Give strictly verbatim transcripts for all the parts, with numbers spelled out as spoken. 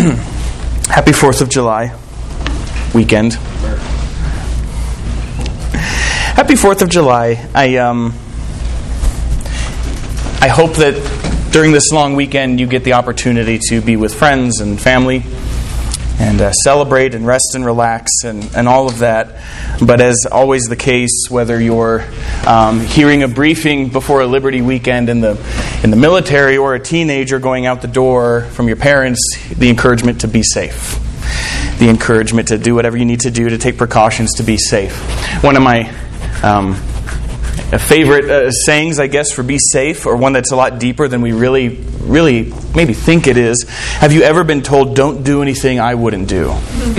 Happy fourth of July weekend. Happy fourth of July. I um, I hope that during this long weekend you get the opportunity to be with friends and family and uh, celebrate and rest and relax and, and all of that. But as always the case, whether you're um, hearing a briefing before a Liberty weekend in the in the military or a teenager going out the door from your parents, the encouragement to be safe. The encouragement to do whatever you need to do to take precautions to be safe. One of my um, favorite uh, sayings, I guess, for be safe, or one that's a lot deeper than we really, really maybe think it is. Have you ever been told, don't do anything I wouldn't do?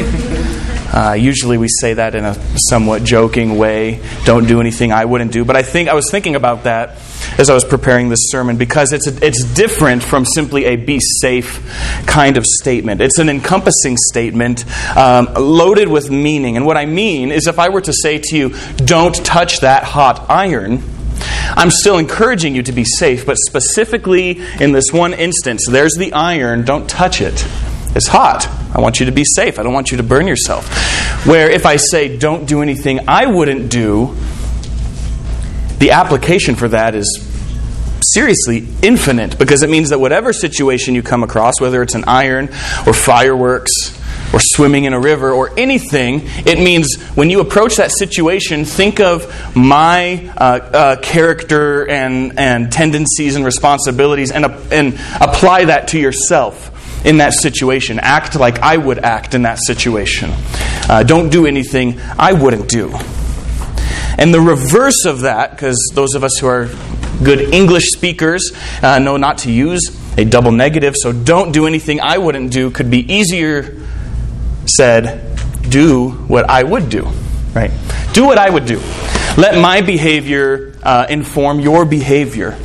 Uh, usually we say that in a somewhat joking way, don't do anything I wouldn't do. But I think I was thinking about that as I was preparing this sermon because it's a, it's different from simply a be safe kind of statement. It's an encompassing statement um, loaded with meaning. And what I mean is if I were to say to you, don't touch that hot iron, I'm still encouraging you to be safe, but specifically in this one instance, there's the iron, don't touch it. It's hot. I want you to be safe. I don't want you to burn yourself. Where if I say, don't do anything I wouldn't do, the application for that is seriously infinite, because it means that whatever situation you come across, whether it's an iron or fireworks or swimming in a river or anything, it means when you approach that situation, think of my uh, uh, character and, and tendencies and responsibilities and, uh, and apply that to yourself. In that situation. Act like I would act in that situation. Uh, don't do anything I wouldn't do. And the reverse of that, because those of us who are good English speakers uh, know not to use a double negative, so don't do anything I wouldn't do could be easier said, do what I would do. Right? Do what I would do. Let my behavior uh, inform your behavior.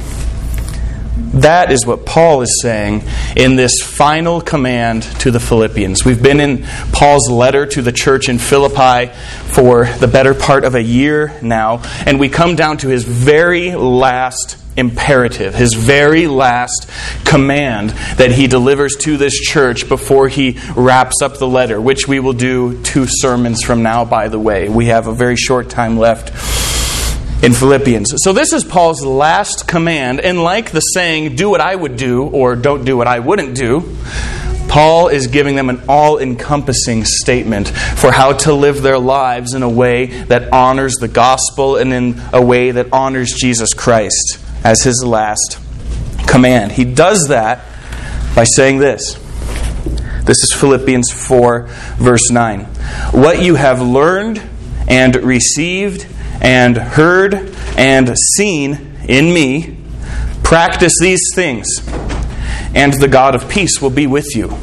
That is what Paul is saying in this final command to the Philippians. We've been in Paul's letter to the church in Philippi for the better part of a year now, and we come down to his very last imperative, his very last command that he delivers to this church before he wraps up the letter, which we will do two sermons from now, by the way. We have a very short time left in Philippians. So this is Paul's last command, and like the saying, do what I would do, or don't do what I wouldn't do, Paul is giving them an all-encompassing statement for how to live their lives in a way that honors the gospel and in a way that honors Jesus Christ as his last command. He does that by saying this. This is Philippians four, verse nine. What you have learned and received and heard and seen in me, practice these things, and the God of peace will be with you.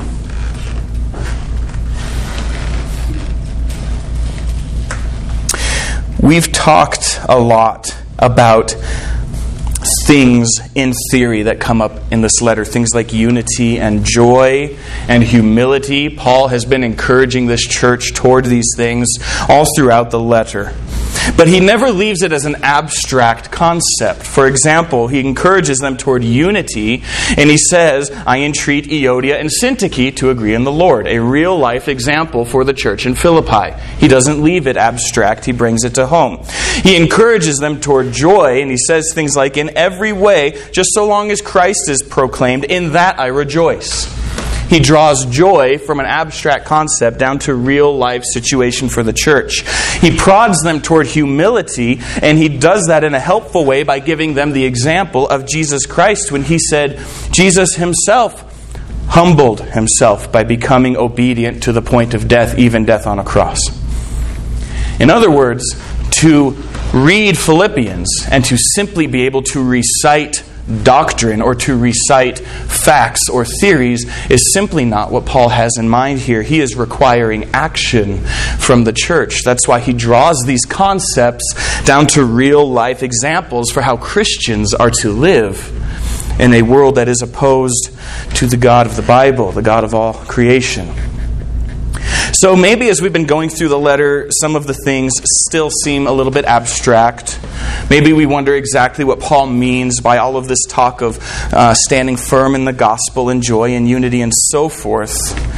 We've talked a lot about things in theory that come up in this letter. Things like unity and joy and humility. Paul has been encouraging this church toward these things all throughout the letter. But he never leaves it as an abstract concept. For example, he encourages them toward unity, and he says, I entreat Euodia and Syntyche to agree in the Lord. A real-life example for the church in Philippi. He doesn't leave it abstract, he brings it to home. He encourages them toward joy, and he says things like, in every way, just so long as Christ is proclaimed, in that I rejoice. He draws joy from an abstract concept down to real-life situation for the church. He prods them toward humility, and he does that in a helpful way by giving them the example of Jesus Christ when he said, Jesus himself humbled himself by becoming obedient to the point of death, even death on a cross. In other words, to read Philippians and to simply be able to recite doctrine or to recite facts or theories is simply not what Paul has in mind here. He is requiring action from the church. That's why he draws these concepts down to real life examples for how Christians are to live in a world that is opposed to the God of the Bible, the God of all creation. So maybe as we've been going through the letter, some of the things still seem a little bit abstract. Maybe we wonder exactly what Paul means by all of this talk of uh, standing firm in the gospel and joy and unity and so forth.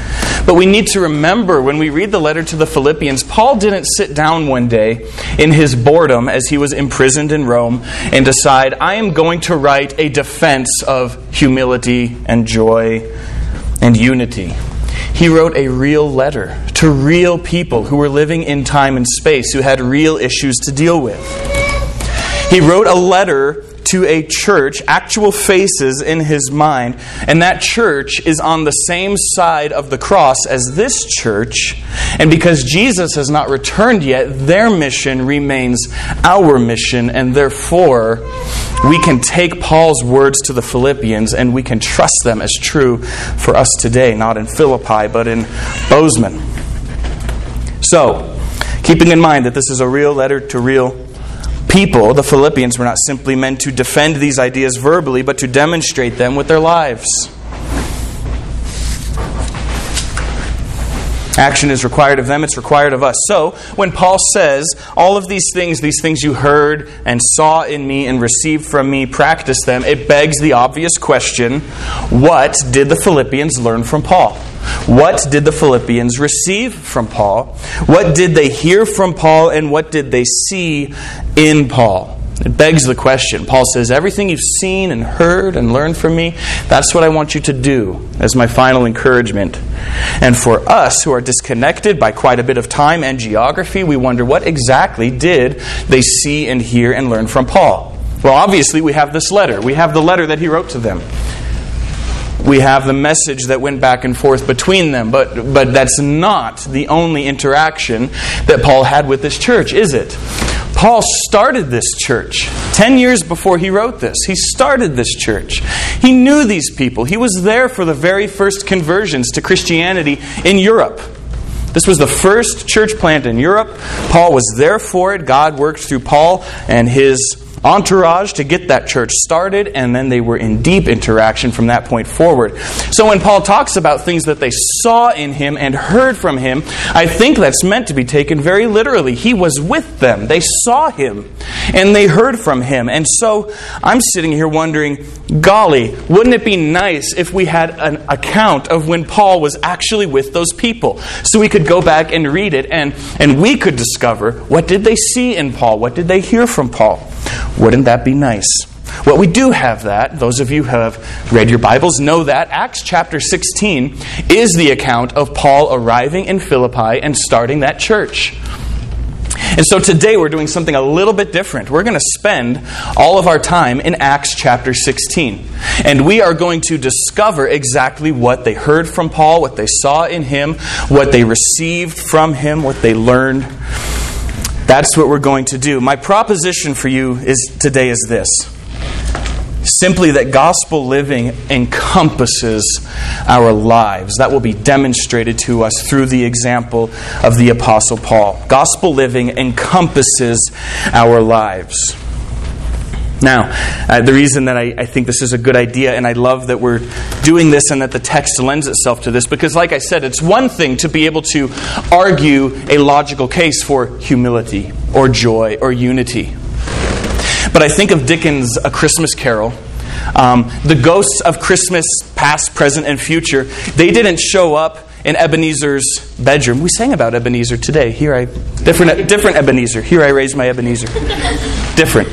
But we need to remember when we read the letter to the Philippians, Paul didn't sit down one day in his boredom as he was imprisoned in Rome and decide, I am going to write a defense of humility and joy and unity. He wrote a real letter to real people who were living in time and space, who had real issues to deal with. He wrote a letter to a church, actual faces in his mind, and that church is on the same side of the cross as this church. And because Jesus has not returned yet, their mission remains our mission, and therefore we can take Paul's words to the Philippians and we can trust them as true for us today, not in Philippi, but in Bozeman. So, keeping in mind that this is a real letter to real people, the Philippians were not simply meant to defend these ideas verbally, but to demonstrate them with their lives. Action is required of them, it's required of us. So, when Paul says, all of these things, these things you heard and saw in me and received from me, practice them, it begs the obvious question, what did the Philippians learn from Paul? What did the Philippians receive from Paul? What did they hear from Paul, and what did they see in Paul? It begs the question. Paul says, everything you've seen and heard and learned from me, that's what I want you to do as my final encouragement. And for us who are disconnected by quite a bit of time and geography, we wonder, what exactly did they see and hear and learn from Paul? Well, obviously we have this letter. We have the letter that he wrote to them. We have the message that went back and forth between them, but but that's not the only interaction that Paul had with this church, is it? Paul started this church ten years before he wrote this. He started this church. He knew these people. He was there for the very first conversions to Christianity in Europe. This was the first church plant in Europe. Paul was there for it. God worked through Paul and his entourage to get that church started, and then they were in deep interaction from that point forward. So when Paul talks about things that they saw in him and heard from him, I think that's meant to be taken very literally. He was with them. They saw him and they heard from him. And so I'm sitting here wondering, golly, wouldn't it be nice if we had an account of when Paul was actually with those people, so we could go back and read it and, and we could discover, what did they see in Paul? What did they hear from Paul? Wouldn't that be nice? Well, we do have that. Those of you who have read your Bibles know that. Acts chapter sixteen is the account of Paul arriving in Philippi and starting that church. And so today we're doing something a little bit different. We're going to spend all of our time in Acts chapter sixteen. And we are going to discover exactly what they heard from Paul, what they saw in him, what they received from him, what they learned. That's what we're going to do. My proposition for you is today is this. Simply that gospel living encompasses our lives. That will be demonstrated to us through the example of the Apostle Paul. Gospel living encompasses our lives. Now, uh, the reason that I, I think this is a good idea, and I love that we're doing this and that the text lends itself to this, because like I said, it's one thing to be able to argue a logical case for humility or joy or unity. But I think of Dickens' A Christmas Carol. Um, the ghosts of Christmas, past, present, and future, they didn't show up in Ebenezer's bedroom. We sang about Ebenezer today. Here I, different, different Ebenezer. Here I raise my Ebenezer. Different.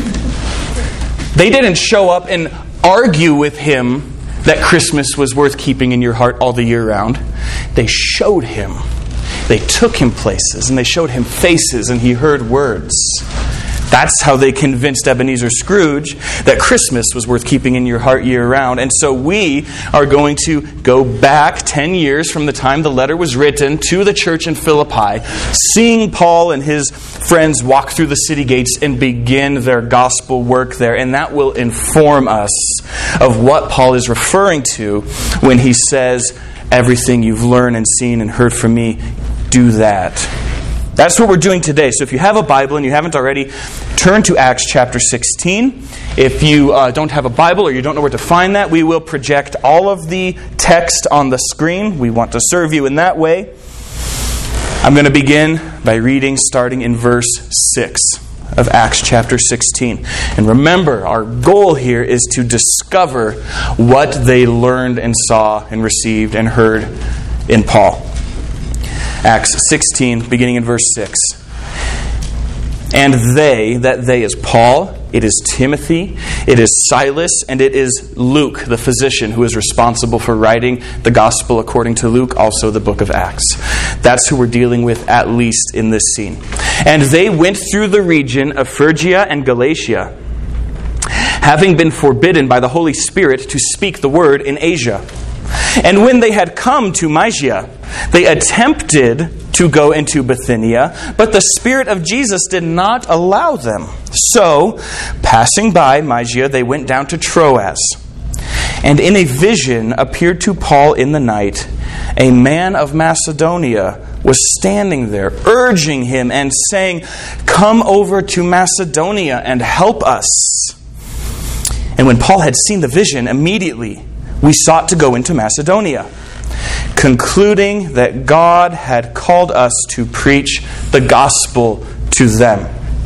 They didn't show up and argue with him that Christmas was worth keeping in your heart all the year round. They showed him. They took him places and they showed him faces and he heard words. That's how they convinced Ebenezer Scrooge that Christmas was worth keeping in your heart year-round. And so we are going to go back ten years from the time the letter was written to the church in Philippi, seeing Paul and his friends walk through the city gates and begin their gospel work there. And that will inform us of what Paul is referring to when he says, everything you've learned and seen and heard from me, do that. That's what we're doing today. So if you have a Bible and you haven't already, turn to Acts chapter sixteen. If you uh, don't have a Bible or you don't know where to find that, we will project all of the text on the screen. We want to serve you in that way. I'm going to begin by reading starting in verse six of Acts chapter sixteen. And remember, our goal here is to discover what they learned and saw and received and heard in Paul. Acts sixteen, beginning in verse six. And they, that they is Paul, it is Timothy, it is Silas, and it is Luke, the physician, who is responsible for writing the gospel according to Luke, also the book of Acts. That's who we're dealing with, at least in this scene. And they went through the region of Phrygia and Galatia, having been forbidden by the Holy Spirit to speak the word in Asia. And when they had come to Mysia, they attempted to go into Bithynia, but the Spirit of Jesus did not allow them. So, passing by Mysia, they went down to Troas. And in a vision appeared to Paul in the night a man of Macedonia was standing there, urging him and saying, "Come over to Macedonia and help us." And when Paul had seen the vision, immediately we sought to go into Macedonia, concluding that God had called us to preach the gospel to them.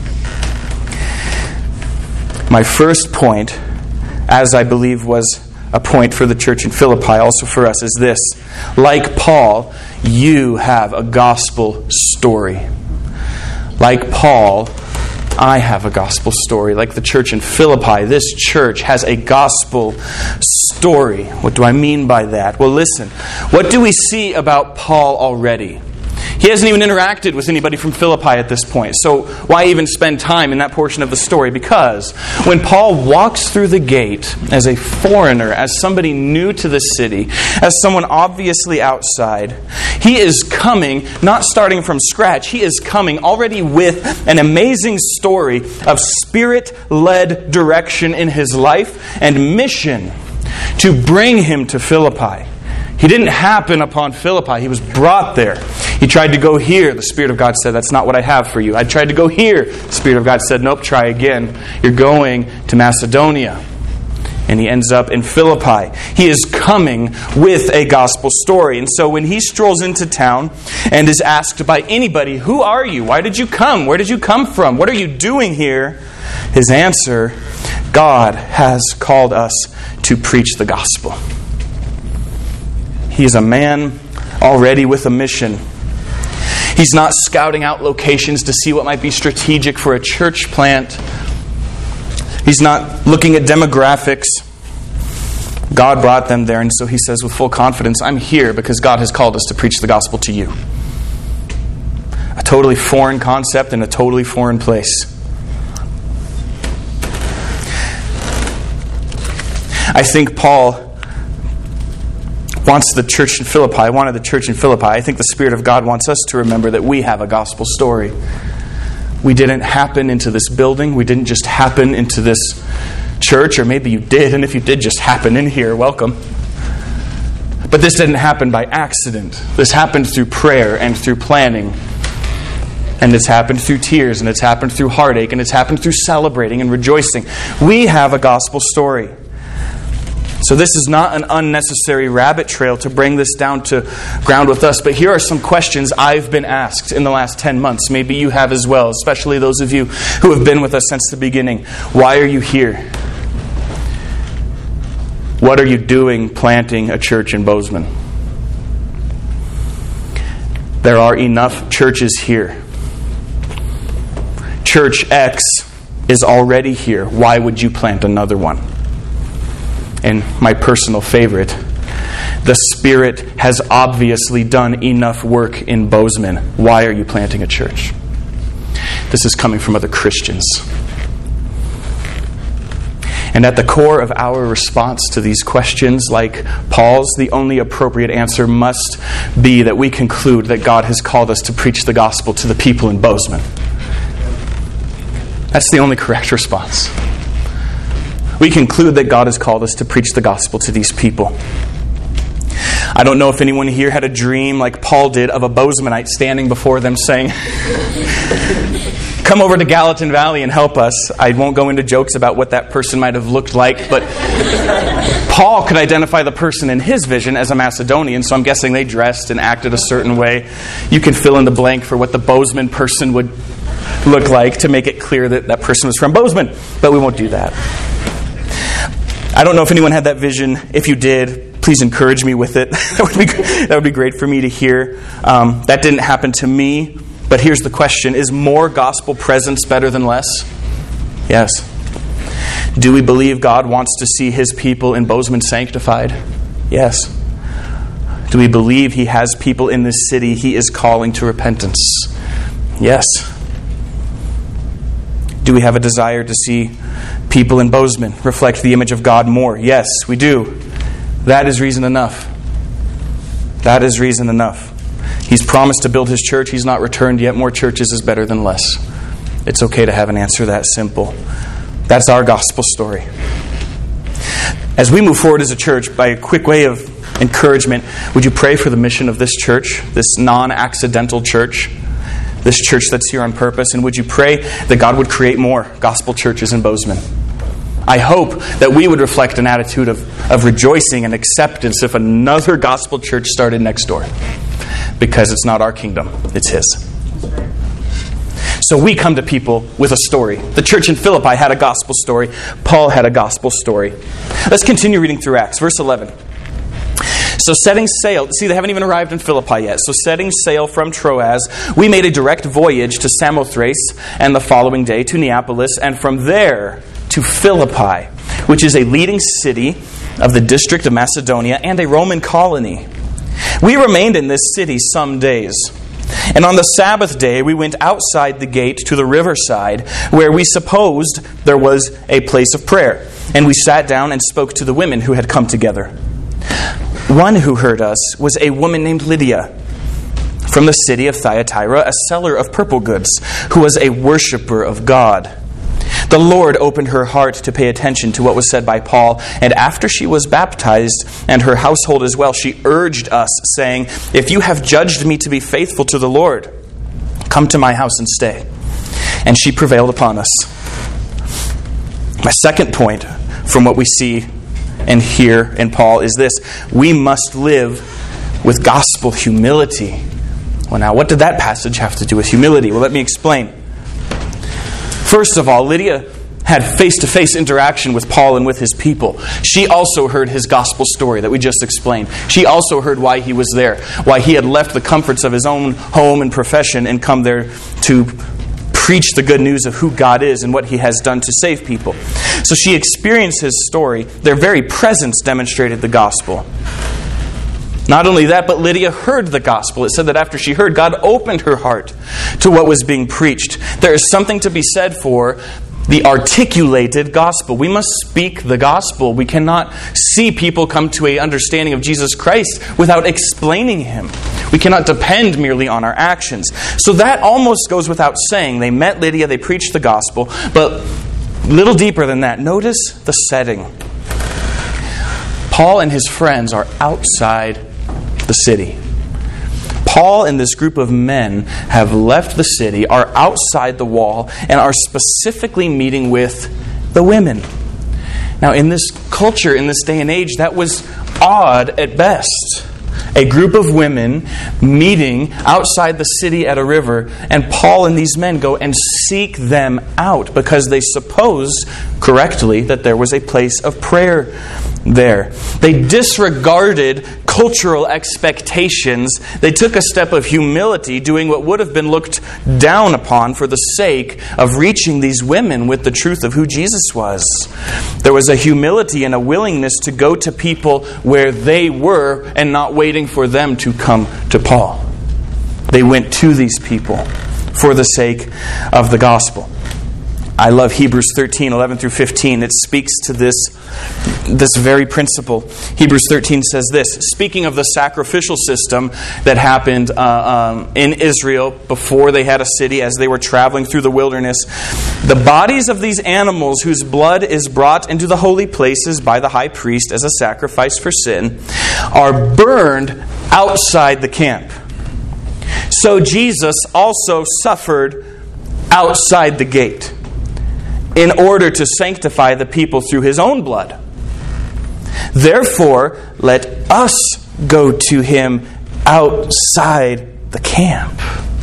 My first point, as I believe was a point for the church in Philippi, also for us, is this. Like Paul, you have a gospel story. Like Paul, I have a gospel story. Like the church in Philippi, this church has a gospel story. What do I mean by that? Well, listen. What do we see about Paul already? He hasn't even interacted with anybody from Philippi at this point. So why even spend time in that portion of the story? Because when Paul walks through the gate as a foreigner, as somebody new to the city, as someone obviously outside, he is coming, not starting from scratch, he is coming already with an amazing story of Spirit-led direction in his life and mission to bring him to Philippi. He didn't happen upon Philippi. He was brought there. He tried to go here. The Spirit of God said, "That's not what I have for you." I tried to go here. The Spirit of God said, "Nope, try again. You're going to Macedonia." And he ends up in Philippi. He is coming with a gospel story. And so when he strolls into town and is asked by anybody, "Who are you? Why did you come? Where did you come from? What are you doing here?" His answer, "God has called us to preach the gospel." He is a man already with a mission. He's not scouting out locations to see what might be strategic for a church plant. He's not looking at demographics. God brought them there, and so he says with full confidence, "I'm here because God has called us to preach the gospel to you." A totally foreign concept in a totally foreign place. I think Paul wants the church in Philippi, wanted the church in Philippi. I think the Spirit of God wants us to remember that we have a gospel story. We didn't happen into this building. We didn't just happen into this church, or maybe you did, and if you did just happen in here, welcome. But this didn't happen by accident. This happened through prayer and through planning. And it's happened through tears, and it's happened through heartache, and it's happened through celebrating and rejoicing. We have a gospel story. So this is not an unnecessary rabbit trail to bring this down to ground with us. But here are some questions I've been asked in the last ten months. Maybe you have as well, especially those of you who have been with us since the beginning. Why are you here? What are you doing planting a church in Bozeman? There are enough churches here. Church X is already here. Why would you plant another one? And my personal favorite, the Spirit has obviously done enough work in Bozeman. Why are you planting a church? This is coming from other Christians. And at the core of our response to these questions, like Paul's, the only appropriate answer must be that we conclude that God has called us to preach the gospel to the people in Bozeman. That's the only correct response. We conclude that God has called us to preach the gospel to these people. I don't know if anyone here had a dream like Paul did of a Bozemanite standing before them saying, "Come over to Gallatin Valley and help us." I won't go into jokes about what that person might have looked like, but Paul could identify the person in his vision as a Macedonian, so I'm guessing they dressed and acted a certain way. You can fill in the blank for what the Bozeman person would look like to make it clear that that person was from Bozeman, but we won't do that. I don't know if anyone had that vision. If you did, please encourage me with it. that would be that would be great for me to hear. Um, that didn't happen to me, but here's the question. Is more gospel presence better than less? Yes. Do we believe God wants to see His people in Bozeman sanctified? Yes. Do we believe He has people in this city He is calling to repentance? Yes. Do we have a desire to see people in Bozeman reflect the image of God more? Yes, we do. That is reason enough. That is reason enough. He's promised to build His church. He's not returned yet. More churches is better than less. It's okay to have an answer that simple. That's our gospel story. As we move forward as a church, by a quick way of encouragement, would you pray for the mission of this church, this non-accidental church, this church that's here on purpose? And would you pray that God would create more gospel churches in Bozeman? I hope that we would reflect an attitude of, of rejoicing and acceptance if another gospel church started next door. Because it's not our kingdom, it's His. So we come to people with a story. The church in Philippi had a gospel story. Paul had a gospel story. Let's continue reading through Acts. Verse eleven. So setting sail, see they haven't even arrived in Philippi yet. So setting sail from Troas, we made a direct voyage to Samothrace, and the following day to Neapolis, and from there to Philippi, which is a leading city of the district of Macedonia and a Roman colony. We remained in this city some days. And on the Sabbath day, we went outside the gate to the riverside, where we supposed there was a place of prayer. And we sat down and spoke to the women who had come together. One who heard us was a woman named Lydia, from the city of Thyatira, a seller of purple goods, who was a worshiper of God. The Lord opened her heart to pay attention to what was said by Paul, and after she was baptized, and her household as well, she urged us, saying, "If you have judged me to be faithful to the Lord, come to my house and stay." And she prevailed upon us. My second point from what we see and hear in Paul is this: we must live with gospel humility. Well, now, what did that passage have to do with humility? Well, let me explain. First of all, Lydia had face-to-face interaction with Paul and with his people. She also heard his gospel story that we just explained. She also heard why he was there, why he had left the comforts of his own home and profession and come there to preach the good news of who God is and what He has done to save people. So she experienced his story. Their very presence demonstrated the gospel. Not only that, but Lydia heard the gospel. It said that after she heard, God opened her heart to what was being preached. There is something to be said for the articulated gospel. We must speak the gospel. We cannot see people come to an understanding of Jesus Christ without explaining Him. We cannot depend merely on our actions. So that almost goes without saying. They met Lydia, they preached the gospel, but a little deeper than that. Notice the setting. Paul and his friends are outside the city. Paul and this group of men have left the city, are outside the wall, and are specifically meeting with the women. Now, in this culture, in this day and age, that was odd at best. A group of women meeting outside the city at a river, and Paul and these men go and seek them out because they supposed correctly that there was a place of prayer there. They disregarded cultural expectations. They took a step of humility, doing what would have been looked down upon for the sake of reaching these women with the truth of who Jesus was. There was a humility and a willingness to go to people where they were and not waiting for them to come to Paul. They went to these people for the sake of the gospel. I love Hebrews thirteen, eleven through fifteen. It speaks to this, this very principle. Hebrews thirteen says this, speaking of the sacrificial system that happened uh, um, in Israel before they had a city, as they were traveling through the wilderness. The bodies of these animals whose blood is brought into the holy places by the high priest as a sacrifice for sin are burned outside the camp. So Jesus also suffered outside the gate, in order to sanctify the people through His own blood. Therefore, let us go to Him outside the camp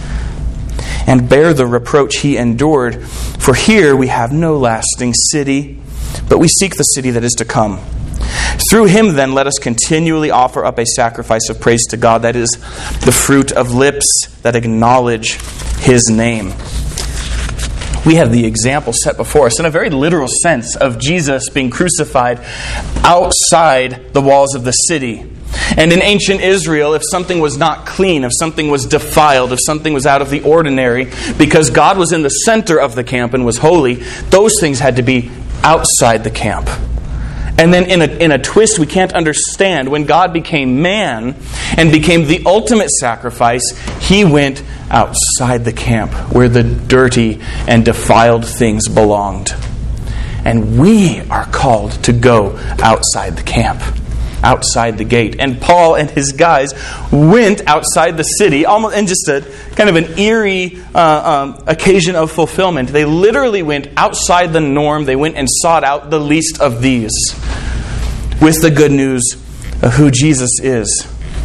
and bear the reproach He endured. For here we have no lasting city, but we seek the city that is to come. Through him, then, let us continually offer up a sacrifice of praise to God, that is, the fruit of lips that acknowledge his name. We have the example set before us in a very literal sense of Jesus being crucified outside the walls of the city. And in ancient Israel, if something was not clean, if something was defiled, if something was out of the ordinary, because God was in the center of the camp and was holy, those things had to be outside the camp. And then in a, in a twist we can't understand, when God became man and became the ultimate sacrifice, he went outside the camp where the dirty and defiled things belonged. And we are called to go outside the camp, outside the gate. And Paul and his guys went outside the city, almost in just a kind of an eerie uh, um, occasion of fulfillment. They literally went outside the norm. They went and sought out the least of these with the good news of who Jesus is.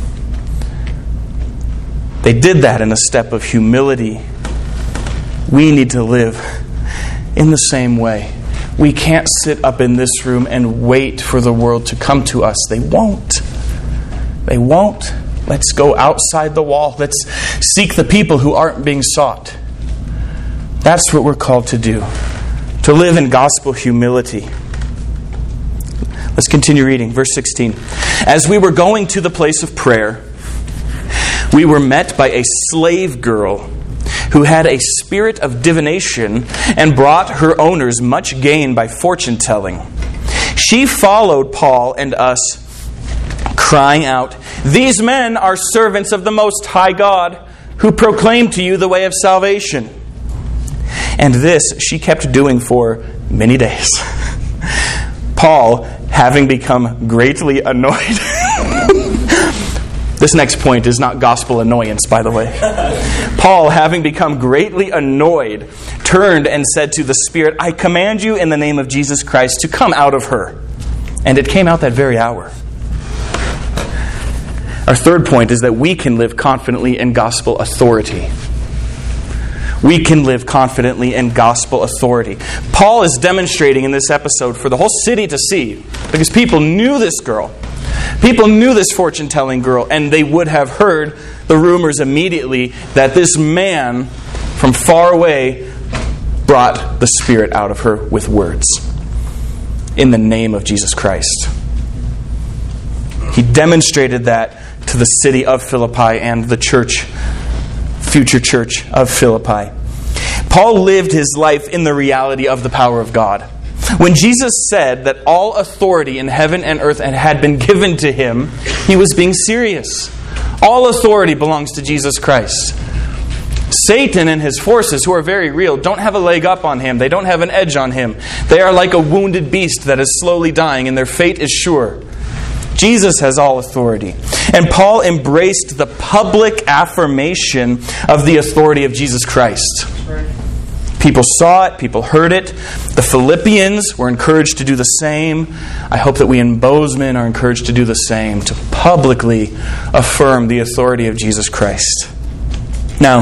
They did that in a step of humility. We need to live in the same way. We can't sit up in this room and wait for the world to come to us. They won't. They won't. Let's go outside the wall. Let's seek the people who aren't being sought. That's what we're called to do. To live in gospel humility. Let's continue reading. Verse sixteen. As we were going to the place of prayer, we were met by a slave girl who had a spirit of divination and brought her owners much gain by fortune-telling. She followed Paul and us, crying out, "These men are servants of the Most High God, who proclaim to you the way of salvation." And this she kept doing for many days. Paul, having become greatly annoyed... This next point is not gospel annoyance, by the way. Paul, having become greatly annoyed, turned and said to the Spirit, "I command you in the name of Jesus Christ to come out of her." And it came out that very hour. Our third point is that we can live confidently in gospel authority. We can live confidently in gospel authority. Paul is demonstrating in this episode for the whole city to see, because people knew this girl. People knew this fortune-telling girl, and they would have heard the rumors immediately that this man from far away brought the Spirit out of her with words in the name of Jesus Christ. He demonstrated that to the city of Philippi and the church, future church of Philippi. Paul lived his life in the reality of the power of God. When Jesus said that all authority in heaven and earth had been given to him, he was being serious. All authority belongs to Jesus Christ. Satan and his forces, who are very real, don't have a leg up on him. They don't have an edge on him. They are like a wounded beast that is slowly dying, and their fate is sure. Jesus has all authority. And Paul embraced the public affirmation of the authority of Jesus Christ. People saw it. People heard it. The Philippians were encouraged to do the same. I hope that we in Bozeman are encouraged to do the same, to publicly affirm the authority of Jesus Christ. Now,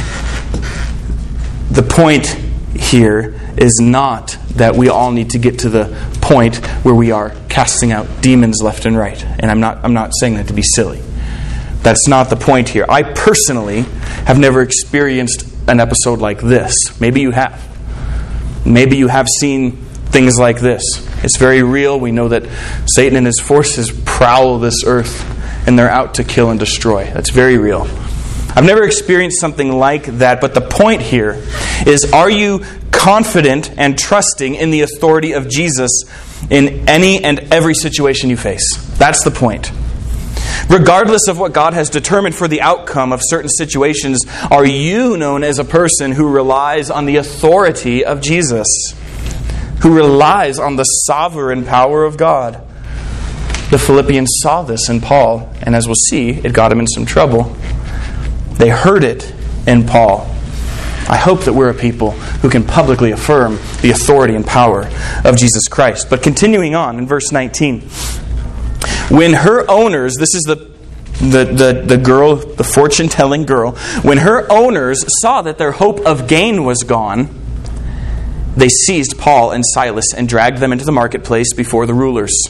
the point here is not that we all need to get to the point where we are casting out demons left and right. And I'm not, I'm not saying that to be silly. That's not the point here. I personally have never experienced an episode like this. Maybe you have. Maybe you have seen things like this. It's very real. We know that Satan and his forces prowl this earth, and they're out to kill and destroy. That's very real. I've never experienced something like that, but the point here is, are you confident and trusting in the authority of Jesus in any and every situation you face? That's the point. Regardless of what God has determined for the outcome of certain situations, are you known as a person who relies on the authority of Jesus? Who relies on the sovereign power of God? The Philippians saw this in Paul, and as we'll see, it got him in some trouble. They heard it in Paul. I hope that we're a people who can publicly affirm the authority and power of Jesus Christ. But continuing on in verse nineteen, when her owners, this is the, the, the, the girl, the fortune-telling girl, when her owners saw that their hope of gain was gone, they seized Paul and Silas and dragged them into the marketplace before the rulers.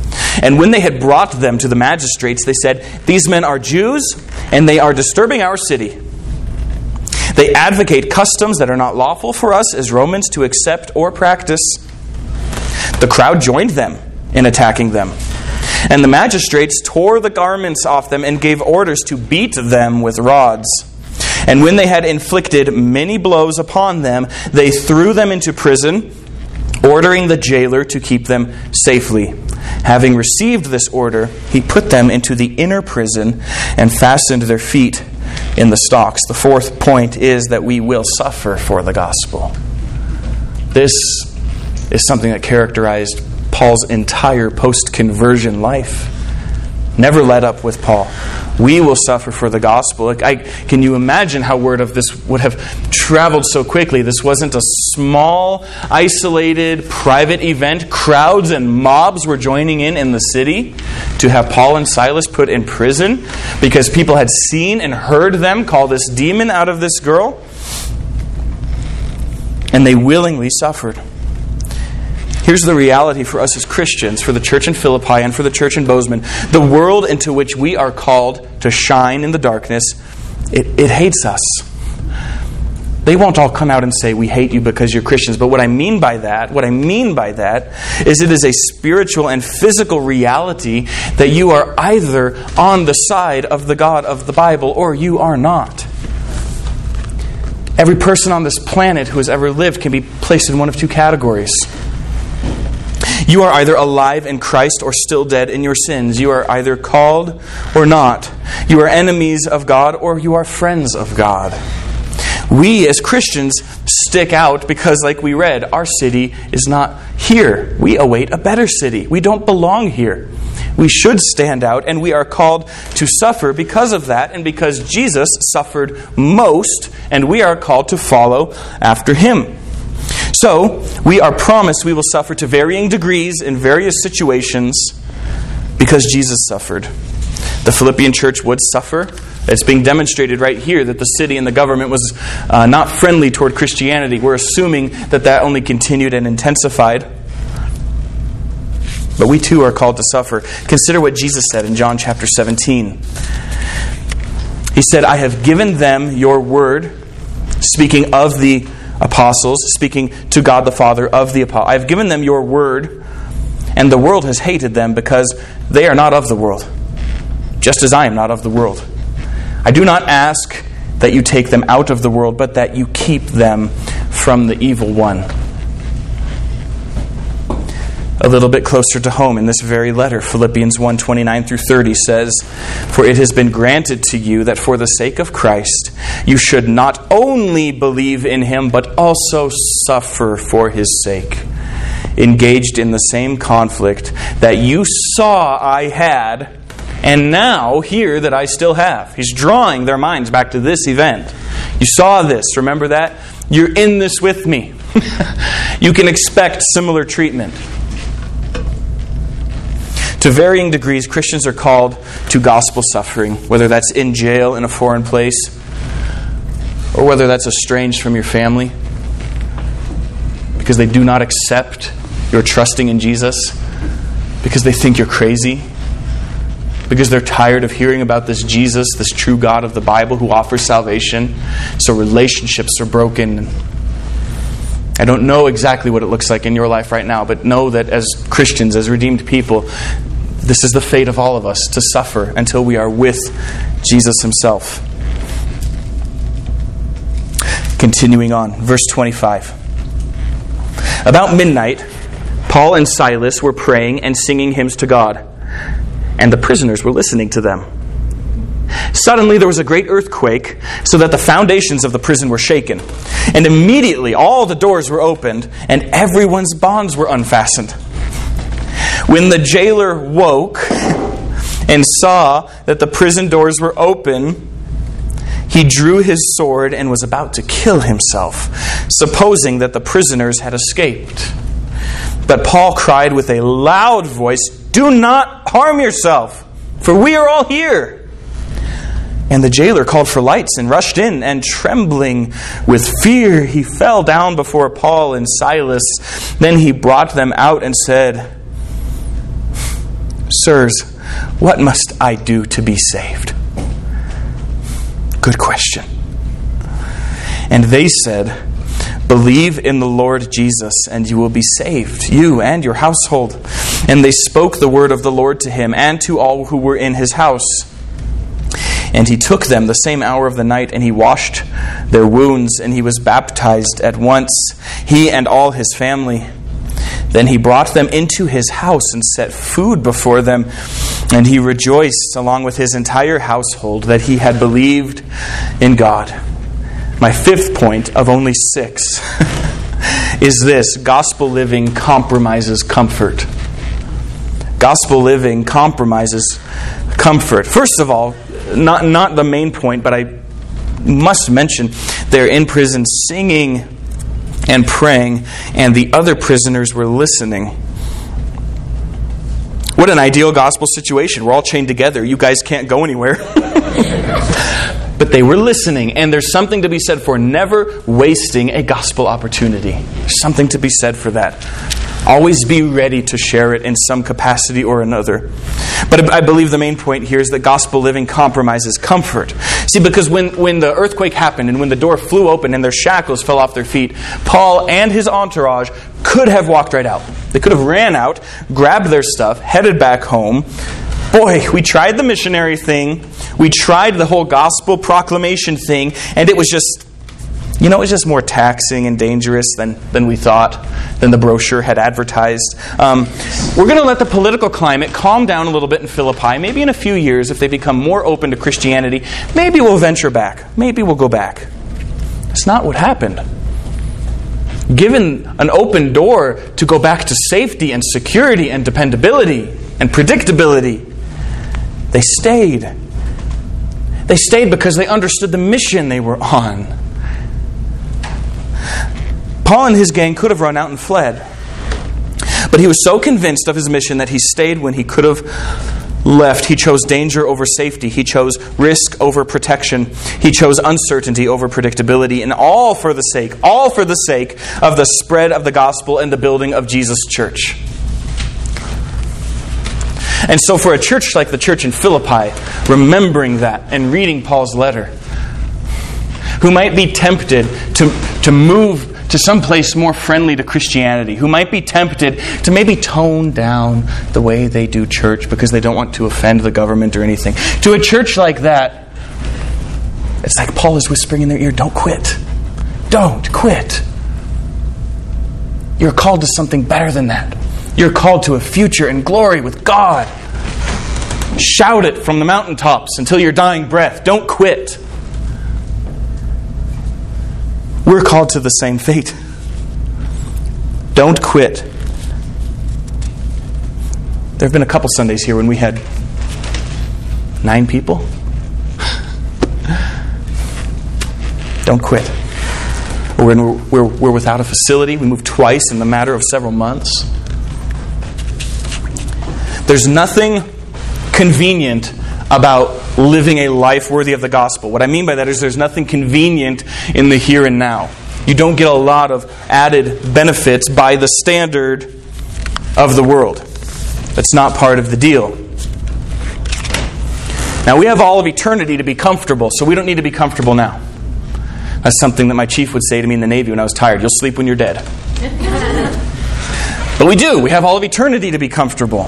And when they had brought them to the magistrates, they said, "These men are Jews, and they are disturbing our city. They advocate customs that are not lawful for us as Romans to accept or practice." The crowd joined them in attacking them. And the magistrates tore the garments off them and gave orders to beat them with rods. And when they had inflicted many blows upon them, they threw them into prison, ordering the jailer to keep them safely. Having received this order, he put them into the inner prison and fastened their feet in the stocks. The fourth point is that we will suffer for the gospel. This is something that characterized Paul's entire post-conversion life. Never let up with Paul. We will suffer for the gospel. Like, I, can you imagine how word of this would have traveled so quickly? This wasn't a small, isolated, private event. Crowds and mobs were joining in in the city to have Paul and Silas put in prison because people had seen and heard them call this demon out of this girl. And they willingly suffered. Here's the reality for us as Christians, for the church in Philippi and for the church in Bozeman. The world into which we are called to shine in the darkness, it, it hates us. They won't all come out and say, "We hate you because you're Christians." But what I mean by that, what I mean by that is it is a spiritual and physical reality that you are either on the side of the God of the Bible or you are not. Every person on this planet who has ever lived can be placed in one of two categories. You are either alive in Christ or still dead in your sins. You are either called or not. You are enemies of God or you are friends of God. We as Christians stick out because, like we read, our city is not here. We await a better city. We don't belong here. We should stand out, and we are called to suffer because of that, and because Jesus suffered most, and we are called to follow after Him. So, we are promised we will suffer to varying degrees in various situations because Jesus suffered. The Philippian church would suffer. It's being demonstrated right here that the city and the government was uh, not friendly toward Christianity. We're assuming that that only continued and intensified. But we too are called to suffer. Consider what Jesus said in John chapter seventeen. He said, "I have given them your word," speaking of the apostles, speaking to God the Father of the apostles. "I have given them your word, and the world has hated them because they are not of the world, just as I am not of the world. I do not ask that you take them out of the world, but that you keep them from the evil one." A little bit closer to home in this very letter, Philippians one, twenty-nine through thirty says, "For it has been granted to you that for the sake of Christ you should not only believe in Him, but also suffer for His sake, engaged in the same conflict that you saw I had, and now hear that I still have." He's drawing their minds back to this event. You saw this, remember that? You're in this with me. You can expect similar treatment. To varying degrees, Christians are called to gospel suffering, whether that's in jail in a foreign place, or whether that's estranged from your family because they do not accept your trusting in Jesus, because they think you're crazy, because they're tired of hearing about this Jesus, this true God of the Bible who offers salvation. So relationships are broken. I don't know exactly what it looks like in your life right now, but know that as Christians, as redeemed people, this is the fate of all of us, to suffer until we are with Jesus Himself. Continuing on, verse twenty-five. About midnight, Paul and Silas were praying and singing hymns to God, and the prisoners were listening to them. Suddenly there was a great earthquake, so that the foundations of the prison were shaken. And immediately all the doors were opened, and everyone's bonds were unfastened. When the jailer woke and saw that the prison doors were open, he drew his sword and was about to kill himself, supposing that the prisoners had escaped. But Paul cried with a loud voice, "Do not harm yourself, for we are all here." And the jailer called for lights and rushed in, and trembling with fear, he fell down before Paul and Silas. Then he brought them out and said, Sirs, what must I do to be saved? Good question. And they said, believe in the Lord Jesus, and you will be saved, you and your household. And they spoke the word of the Lord to him and to all who were in his house. And he took them the same hour of the night, and he washed their wounds, and he was baptized at once, he and all his family. Then he brought them into his house and set food before them, and he rejoiced along with his entire household that he had believed in God. My fifth point of only six is this: gospel living compromises comfort. Gospel living compromises comfort. First of all, not, not the main point, but I must mention they're in prison singing and praying, and the other prisoners were listening. What an ideal gospel situation. We're all chained together. You guys can't go anywhere. But they were listening, and there's something to be said for never wasting a gospel opportunity. There's something to be said for that. Always be ready to share it in some capacity or another. But I believe the main point here is that gospel living compromises comfort. See, because when, when the earthquake happened and when the door flew open and their shackles fell off their feet, Paul and his entourage could have walked right out. They could have ran out, grabbed their stuff, headed back home. Boy, we tried the missionary thing. We tried the whole gospel proclamation thing, and it was just, you know, it was just more taxing and dangerous than, than we thought, than the brochure had advertised. Um, we're going to let the political climate calm down a little bit in Philippi. Maybe in a few years, if they become more open to Christianity, maybe we'll venture back. Maybe we'll go back. It's not what happened. Given an open door to go back to safety and security and dependability and predictability, they stayed. They stayed because they understood the mission they were on. Paul and his gang could have run out and fled. But he was so convinced of his mission that he stayed when he could have left. He chose danger over safety. He chose risk over protection. He chose uncertainty over predictability. And all for the sake, all for the sake of the spread of the gospel and the building of Jesus' church. And so for a church like the church in Philippi, remembering that and reading Paul's letter, who might be tempted to, to move to some place more friendly to Christianity, who might be tempted to maybe tone down the way they do church because they don't want to offend the government or anything. To a church like that, it's like Paul is whispering in their ear, don't quit. Don't quit. You're called to something better than that. You're called to a future in glory with God. Shout it from the mountaintops until your dying breath. Don't quit. We're called to the same fate. Don't quit. There have been a couple Sundays here when we had nine people. Don't quit. Or when we're, we're, we're without a facility. We moved twice in the matter of several months. There's nothing convenient about living a life worthy of the gospel. What I mean by that is there's nothing convenient in the here and now. You don't get a lot of added benefits by the standard of the world. That's not part of the deal. Now, we have all of eternity to be comfortable, so we don't need to be comfortable now. That's something that my chief would say to me in the Navy when I was tired. You'll sleep when you're dead. But we do. We have all of eternity to be comfortable.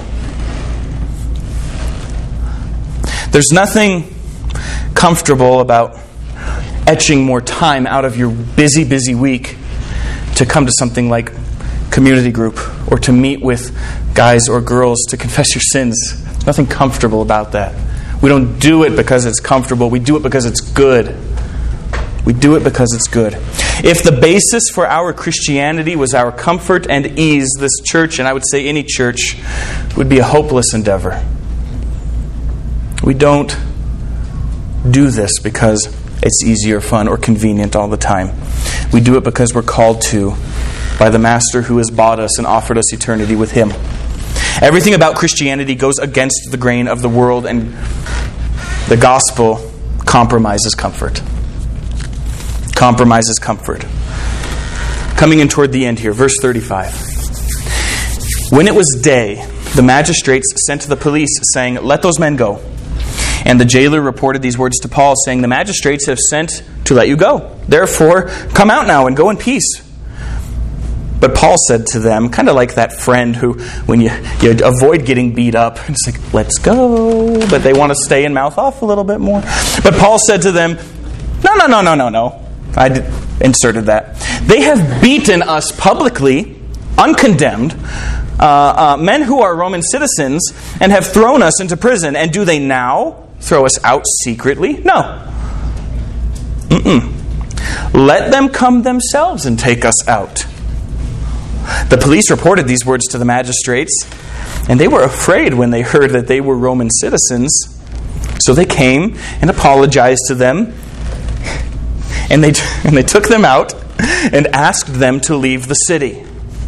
There's nothing comfortable about etching more time out of your busy, busy week to come to something like community group or to meet with guys or girls to confess your sins. There's nothing comfortable about that. We don't do it because it's comfortable. We do it because it's good. We do it because it's good. If the basis for our Christianity was our comfort and ease, this church, and I would say any church, would be a hopeless endeavor. We don't do this because it's easy or fun or convenient all the time. We do it because we're called to by the Master who has bought us and offered us eternity with Him. Everything about Christianity goes against the grain of the world, and the gospel compromises comfort. Compromises comfort. Coming in toward the end here, verse thirty-five. When it was day, the magistrates sent the police, saying, "Let those men go." And the jailer reported these words to Paul, saying, "The magistrates have sent to let you go. Therefore, come out now and go in peace." But Paul said to them, kind of like that friend who, when you, you avoid getting beat up, it's like, "Let's go." But they want to stay and mouth off a little bit more. But Paul said to them, "No, no, no, no, no, no." I did, inserted that. "They have beaten us publicly, uncondemned, uh, uh, men who are Roman citizens, and have thrown us into prison. And do they now throw us out secretly? No. Mm-mm. Let them come themselves and take us out." The police reported these words to the magistrates, and they were afraid when they heard that they were Roman citizens. So they came and apologized to them, and they, and they took them out and asked them to leave the city.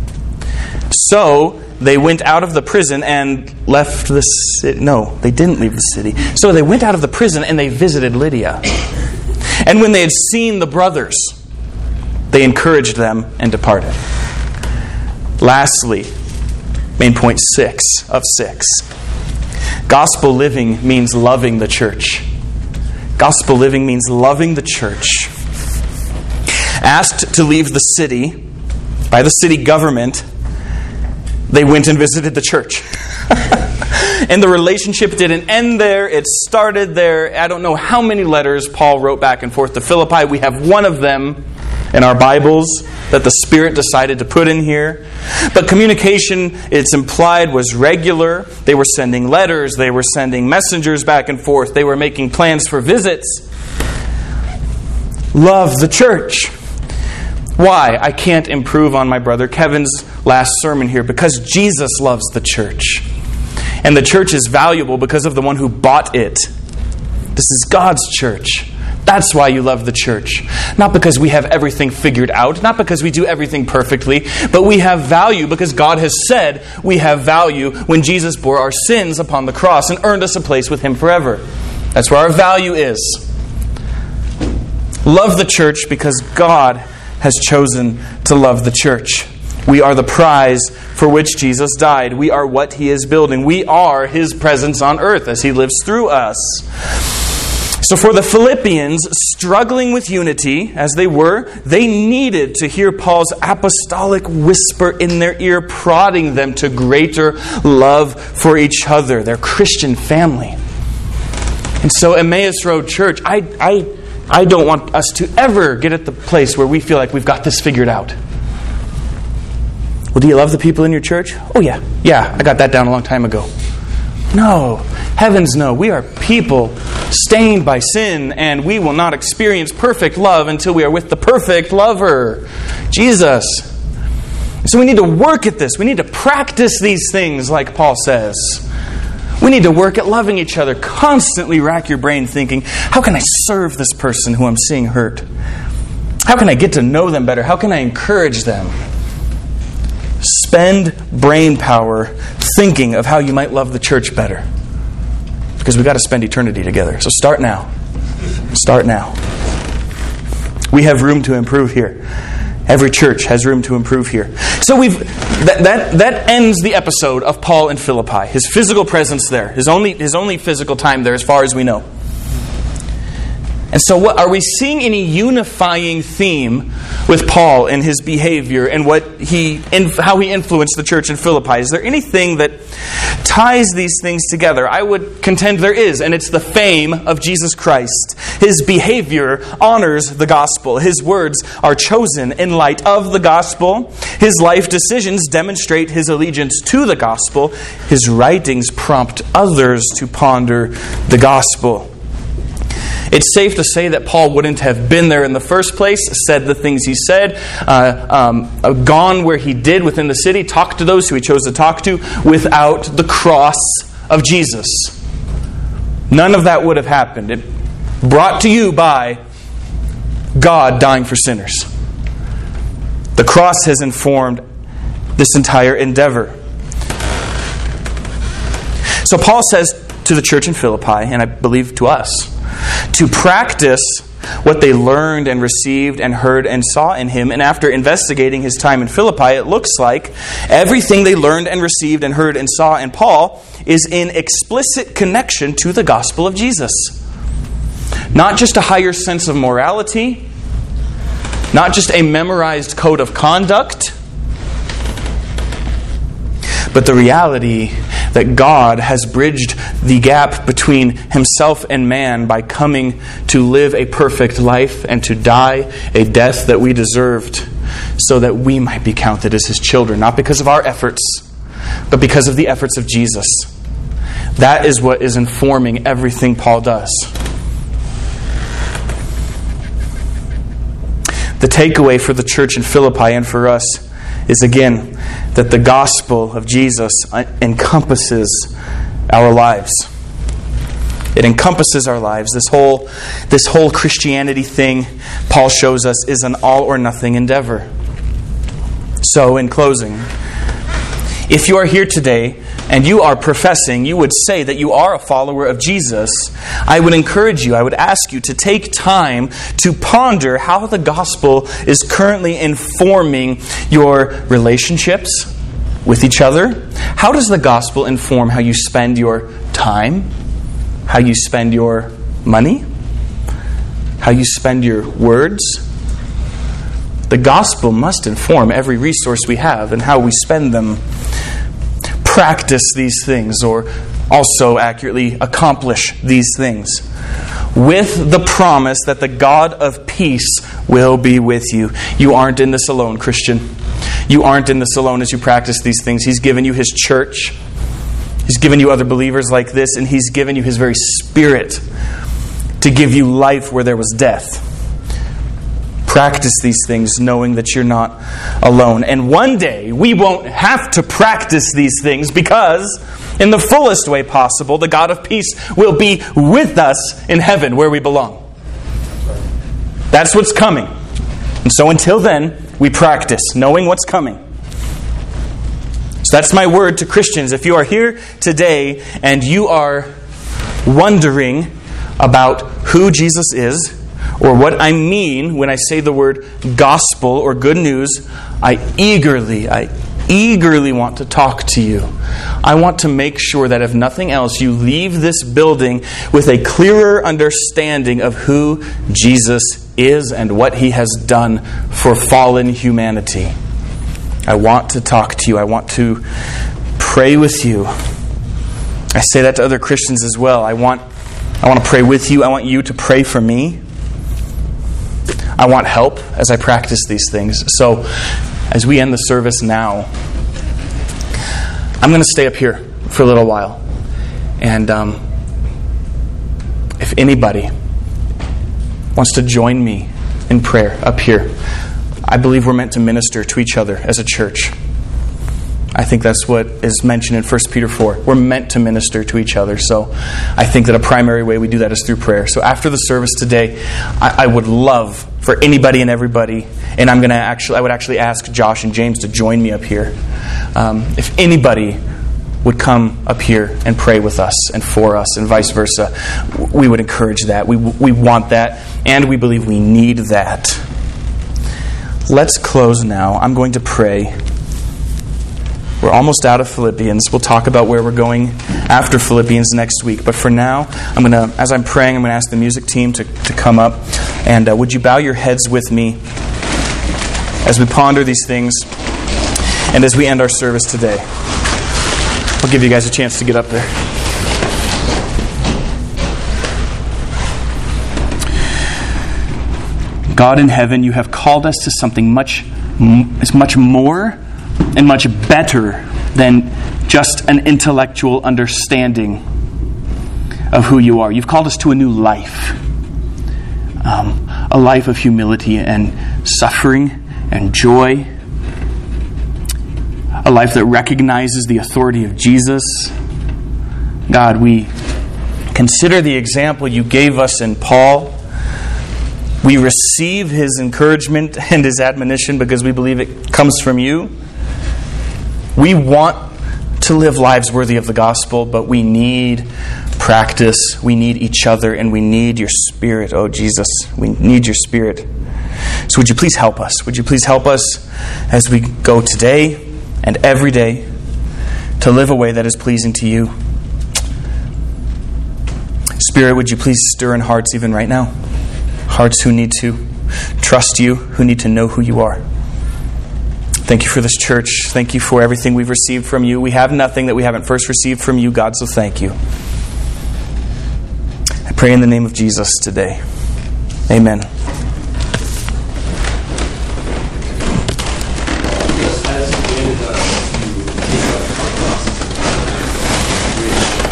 So they went out of the prison and left the city. No, they didn't leave the city. So they went out of the prison and they visited Lydia. And when they had seen the brothers, they encouraged them and departed. Lastly, main point six of six. Gospel living means loving the church. Gospel living means loving the church. Asked to leave the city by the city government, they went and visited the church. And the relationship didn't end there. It started there. I don't know how many letters Paul wrote back and forth to Philippi. We have one of them in our Bibles that the Spirit decided to put in here. But communication, it's implied, was regular. They were sending letters. They were sending messengers back and forth. They were making plans for visits. Love the church. Why? I can't improve on my brother Kevin's last sermon here, because Jesus loves the church. And the church is valuable because of the one who bought it. This is God's church. That's why you love the church. Not because we have everything figured out, not because we do everything perfectly, but we have value because God has said we have value when Jesus bore our sins upon the cross and earned us a place with Him forever. That's where our value is. Love the church because God has chosen to love the church. We are the prize for which Jesus died. We are what He is building. We are His presence on earth as He lives through us. So for the Philippians, struggling with unity, as they were, they needed to hear Paul's apostolic whisper in their ear, prodding them to greater love for each other, their Christian family. And so Emmaus Road Church, I, I, I don't want us to ever get at the place where we feel like we've got this figured out. Well, do you love the people in your church? Oh yeah, yeah, I got that down a long time ago. No, heavens no. We are people stained by sin, and we will not experience perfect love until we are with the perfect lover, Jesus. So we need to work at this. We need to practice these things like Paul says. We need to work at loving each other. Constantly rack your brain thinking, how can I serve this person who I'm seeing hurt? How can I get to know them better? How can I encourage them? Spend brain power thinking of how you might love the church better. Because we've got to spend eternity together. So start now. Start now. We have room to improve here. Every church has room to improve here. So we've that that, that ends the episode of Paul in Philippi. His physical presence there. His only his only physical time there as far as we know. And so what, are we seeing any unifying theme with Paul and his behavior and what he, how he influenced the church in Philippi? Is there anything that ties these things together? I would contend there is, and it's the fame of Jesus Christ. His behavior honors the gospel. His words are chosen in light of the gospel. His life decisions demonstrate his allegiance to the gospel. His writings prompt others to ponder the gospel. It's safe to say that Paul wouldn't have been there in the first place, said the things he said, uh, um, gone where he did within the city, talked to those who he chose to talk to, without the cross of Jesus. None of that would have happened. It brought to you by God dying for sinners. The cross has informed this entire endeavor. So Paul says to the church in Philippi, and I believe to us, to practice what they learned and received and heard and saw in him. And after investigating his time in Philippi, it looks like everything they learned and received and heard and saw in Paul is in explicit connection to the gospel of Jesus. Not just a higher sense of morality, not just a memorized code of conduct, but the reality that God has bridged the gap between himself and man by coming to live a perfect life and to die a death that we deserved so that we might be counted as his children, not because of our efforts, but because of the efforts of Jesus. That is what is informing everything Paul does. The takeaway for the church in Philippi and for us is, again, that the gospel of Jesus encompasses our lives. It encompasses our lives. This whole, this whole Christianity thing, Paul shows us, is an all or nothing endeavor. So, in closing, if you are here today and you are professing, you would say that you are a follower of Jesus, I would encourage you, I would ask you to take time to ponder how the gospel is currently informing your relationships with each other. How does the gospel inform how you spend your time, how you spend your money, how you spend your words? The gospel must inform every resource we have and how we spend them. Practice these things, or also accurately accomplish these things, with the promise that the God of peace will be with you. You aren't in this alone, Christian. You aren't in this alone as you practice these things. He's given you His church. He's given you other believers like this, and He's given you His very Spirit to give you life where there was death. Practice these things knowing that you're not alone. And one day we won't have to practice these things because in the fullest way possible, the God of peace will be with us in heaven where we belong. That's what's coming. And so until then, we practice knowing what's coming. So that's my word to Christians. If you are here today and you are wondering about who Jesus is, or what I mean when I say the word gospel or good news, I eagerly, I eagerly want to talk to you. I want to make sure that if nothing else, you leave this building with a clearer understanding of who Jesus is and what He has done for fallen humanity. I want to talk to you. I want to pray with you. I say that to other Christians as well. I want, I want to pray with you. I want you to pray for me. I want help as I practice these things. So, as we end the service now, I'm going to stay up here for a little while. And um, if anybody wants to join me in prayer up here, I believe we're meant to minister to each other as a church. I think that's what is mentioned in First Peter four. We're meant to minister to each other. So I think that a primary way we do that is through prayer. So after the service today, I, I would love for anybody and everybody, and I'm going to actually, I would actually ask Josh and James to join me up here. Um, if anybody would come up here and pray with us and for us and vice versa, we would encourage that. We we want that, and we believe we need that. Let's close now. I'm going to pray. We're almost out of Philippians. We'll talk about where we're going after Philippians next week. But for now, I'm going to, as I'm praying, I'm going to ask the music team to, to come up. And uh, would you bow your heads with me as we ponder these things and as we end our service today? I'll give you guys a chance to get up there. God in heaven, you have called us to something much, much more and much better than just an intellectual understanding of who you are. You've called us to a new life. Um, a life of humility and suffering and joy. A life that recognizes the authority of Jesus. God, we consider the example you gave us in Paul. We receive his encouragement and his admonition because we believe it comes from you. We want to live lives worthy of the gospel, but we need practice. We need each other, and we need your Spirit. Oh, Jesus, we need your Spirit. So would you please help us? Would you please help us as we go today and every day to live a way that is pleasing to you? Spirit, would you please stir in hearts even right now? Hearts who need to trust you, who need to know who you are. Thank you for this church. Thank you for everything we've received from you. We have nothing that we haven't first received from you, God, so thank you. I pray in the name of Jesus today. Amen.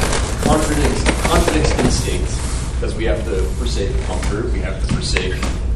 Confidence, confidence instinct, because we have to forsake comfort, we have to forsake